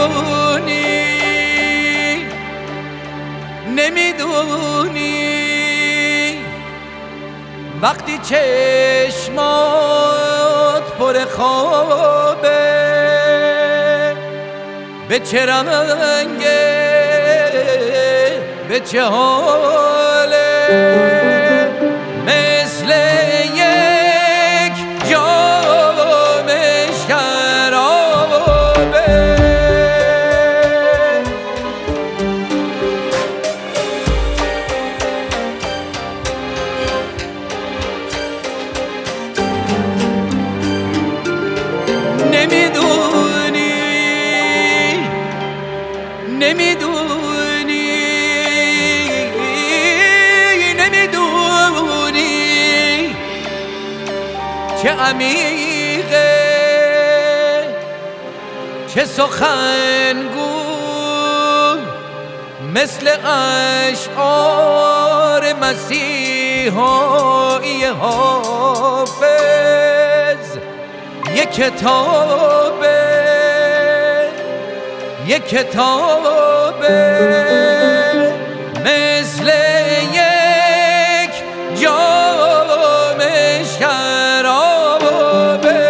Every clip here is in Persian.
نمیدونی وقتی چشمات پر خوابه به چه رنگه به چه حاله مثل یک جام شرابه نمیدونی چه عمیقه چه سخنگو مثل اشعار مسیحایی حافظ یک کتابه مثل یک جام شرابه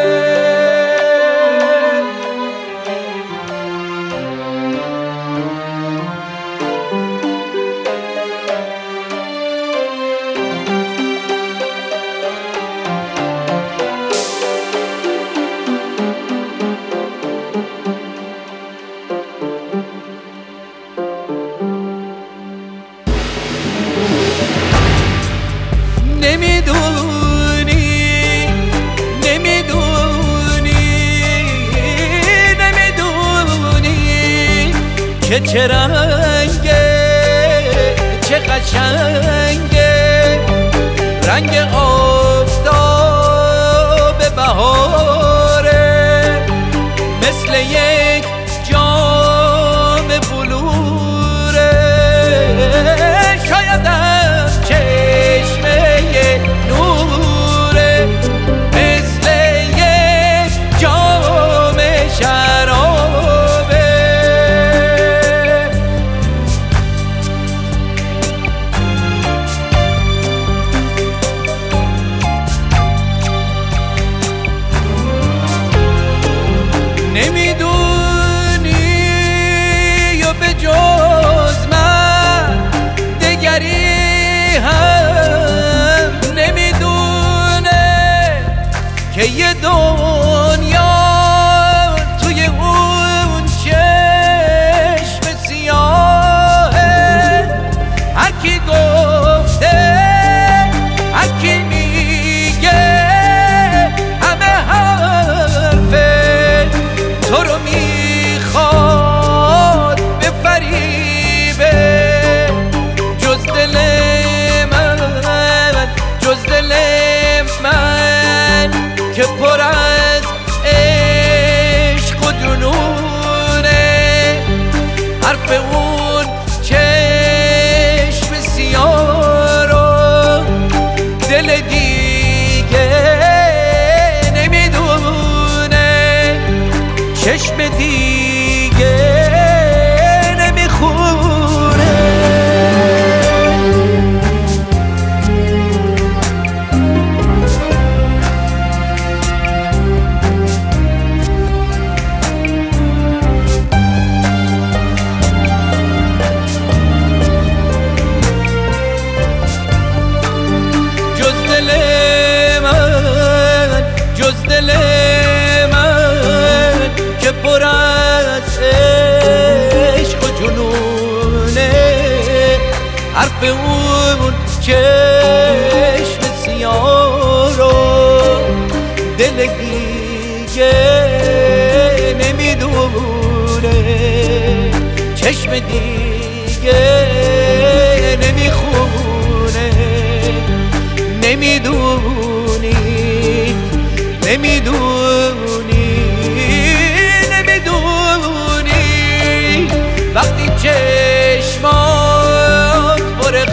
نمیدونی چه رنگه چه قشنگه رنگ آفتاب بهاره مثل یک جام بلوره شایدم چشمه نوره مثل یک جام شرابه نمیدونی یا به جز من دگری هم نمیدونه که یه دنیا توی اون چشم سیاهه هر کی گفته هر کی میگه همه حرفه تو رو میخواد بفریبه جز دل من که پر از عشق و جنونه حرف اون چشم سیاه رو دل دیگه نمیدونه چشم دیگه نمیخونه جز دل من که پر از عشق و جنونه حرف اون چشم سیاه رو دل دیگه نمیدونه چشم دیگه نمیخونه نمیدونی وقتی چشمات پر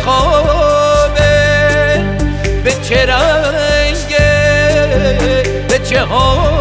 خوابه به چه رنگه به چه حال